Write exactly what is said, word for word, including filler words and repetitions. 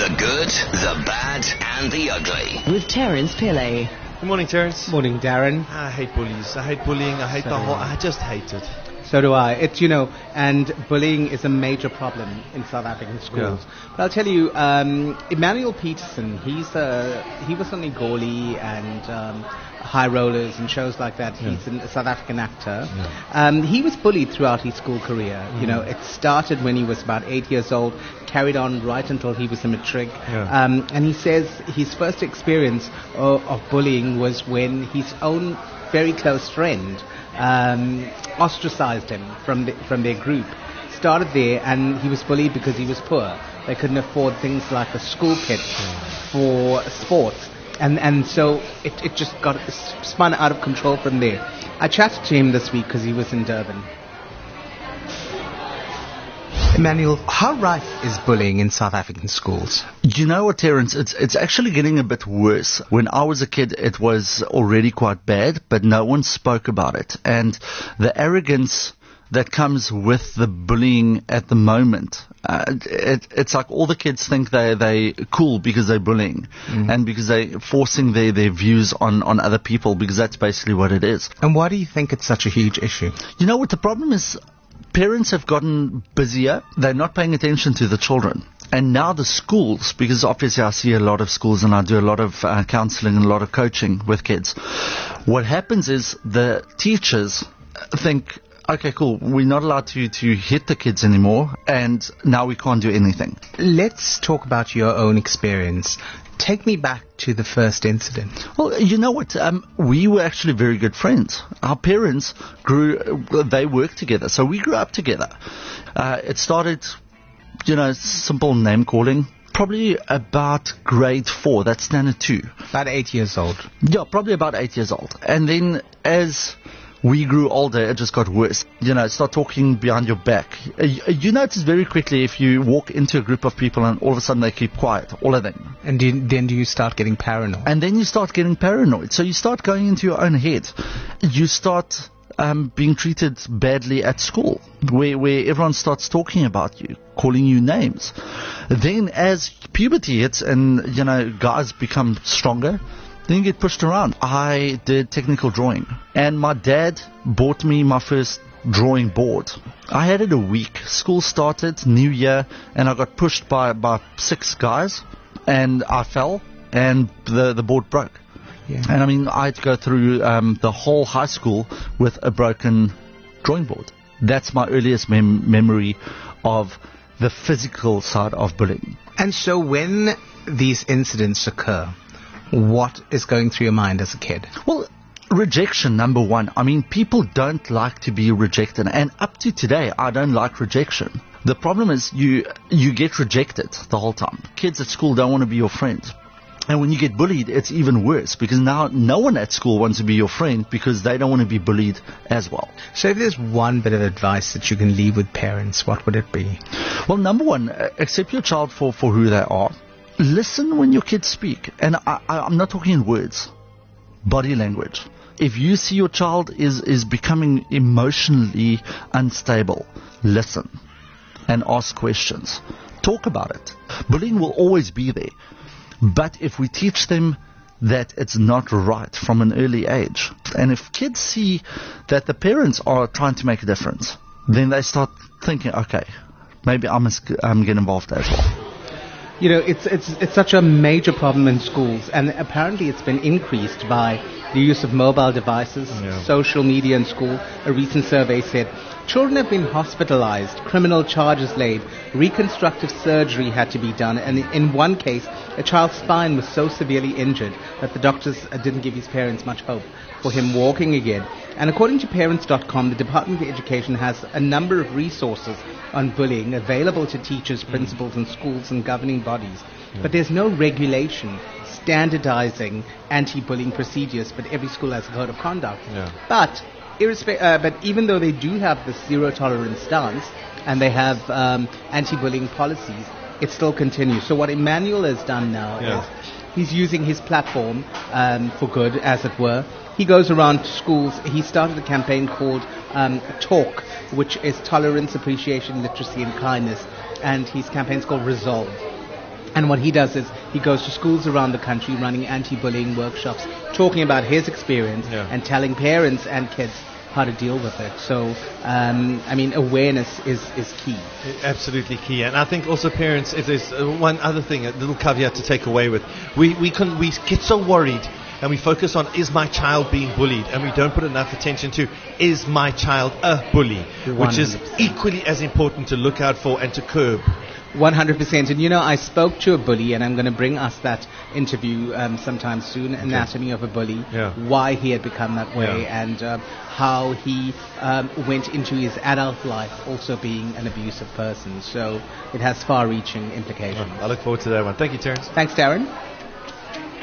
The good, the bad, and the ugly. With Terence Pillay. Good morning, Terence. Morning, Darren. I hate bullies. I hate bullying. I hate So the do whole... I. I just hate it. So do I. It's, you know, and bullying is a major problem in South African schools. Yeah. But I'll tell you, um, Emmanuel Peterson, he's uh, he was on Igoli and um, High Rollers and shows like that. Yeah. He's a South African actor. Yeah. Um, he was bullied throughout his school career. Mm. You know, it started when he was about eight years old, carried on right until he was a matric. Yeah. Um, and he says his first experience of, of bullying was when his own very close friend um, ostracized him from the, from their group. Started there, and he was bullied because he was poor. They couldn't afford things like a school kit for sports, and and so it, it just got spun out of control from there. I chatted to him this week because he was in Durban. Emmanuel, how rife is bullying in South African schools? You know what, Terence? It's it's actually getting a bit worse. When I was a kid, it was already quite bad, but no one spoke about it. And the arrogance that comes with the bullying at the moment, uh, it, it's like all the kids think they they cool because they're bullying, Mm. and because they're forcing their, their views on, on other people, because that's basically what it is. And why do you think it's such a huge issue? You know what the problem is? Parents have gotten busier. They're not paying attention to the children. And now the schools, because obviously I see a lot of schools and I do a lot of uh, counseling and a lot of coaching with kids. What happens is the teachers think, okay, cool, we're not allowed to, to hit the kids anymore, and now we can't do anything. Let's talk about your own experience. Take me back to the first incident. Well, you know what? Um, we were actually very good friends. Our parents grew, they worked together, so we grew up together. Uh, it started, you know, simple name calling, probably about grade four, that's standard two. About eight years old. Yeah, probably about eight years old. And then as we grew older, it just got worse. You know, start talking behind your back. Uh, you, you notice very quickly if you walk into a group of people and all of a sudden they keep quiet, all of them. And do you, then do you start getting paranoid? And then you start getting paranoid. So you start going into your own head. You start um, being treated badly at school, where, where everyone starts talking about you, calling you names. Then as puberty hits and, you know, guys become stronger, then you get pushed around. I did technical drawing, and my dad bought me my first drawing board. I had it a week. School started, new year, and I got pushed by about six guys, and I fell, and the, the board broke. Yeah. And I mean, I had to go through um, the whole high school with a broken drawing board. That's my earliest mem- memory of the physical side of bullying. And so when these incidents occur, what is going through your mind as a kid? Well, rejection, number one. I mean, people don't like to be rejected. And up to today, I don't like rejection. The problem is you you get rejected the whole time. Kids at school don't want to be your friend. And when you get bullied, it's even worse, because now no one at school wants to be your friend because they don't want to be bullied as well. So if there's one bit of advice that you can leave with parents, what would it be? Well, number one, uh, accept your child for, for who they are. Listen when your kids speak. And I, I, I'm not talking in words, body language. If you see your child is, is becoming emotionally unstable, listen and ask questions. Talk about it. Bullying will always be there. But if we teach them that it's not right from an early age, and if kids see that the parents are trying to make a difference, then they start thinking, okay, maybe I must um, get involved as well. You know, it's it's it's such a major problem in schools, and apparently it's been increased by the use of mobile devices, Yeah. social media in school. A recent survey said children have been hospitalized, criminal charges laid, reconstructive surgery had to be done, and in one case, a child's spine was so severely injured that the doctors uh, didn't give his parents much hope for him walking again. And according to parents dot com, the Department of Education has a number of resources on bullying available to teachers, principals, and schools and governing bodies. But there's no regulation standardizing anti-bullying procedures, but every school has a code of conduct. Yeah. But irrespe- uh, but even though they do have the zero tolerance stance and they have um, anti-bullying policies, it still continues. So what Emmanuel has done now Yeah. is he's using his platform um, for good, as it were. He goes around to schools. He started a campaign called um, Talk, which is tolerance, appreciation, literacy, and kindness. And his campaign is called Resolve. And what he does is he goes to schools around the country running anti-bullying workshops, talking about his experience Yeah. and telling parents and kids how to deal with it. So, um, I mean, awareness is, is key. Absolutely key. And I think also parents, if there's uh, one other thing, a little caveat to take away with, we, we, can, we get so worried and we focus on, is my child being bullied? And we don't put enough attention to, is my child a bully? Which is one hundred percent. equally as important to look out for and to curb. one hundred percent. And you know, I spoke to a bully, and I'm going to bring us that interview um, sometime soon, Anatomy of a Bully, Yeah. why he had become that way, Yeah. and um, how he um, went into his adult life also being an abusive person. So it has far-reaching implications. I look forward to that one. Thank you, Terence. Thanks, Darren.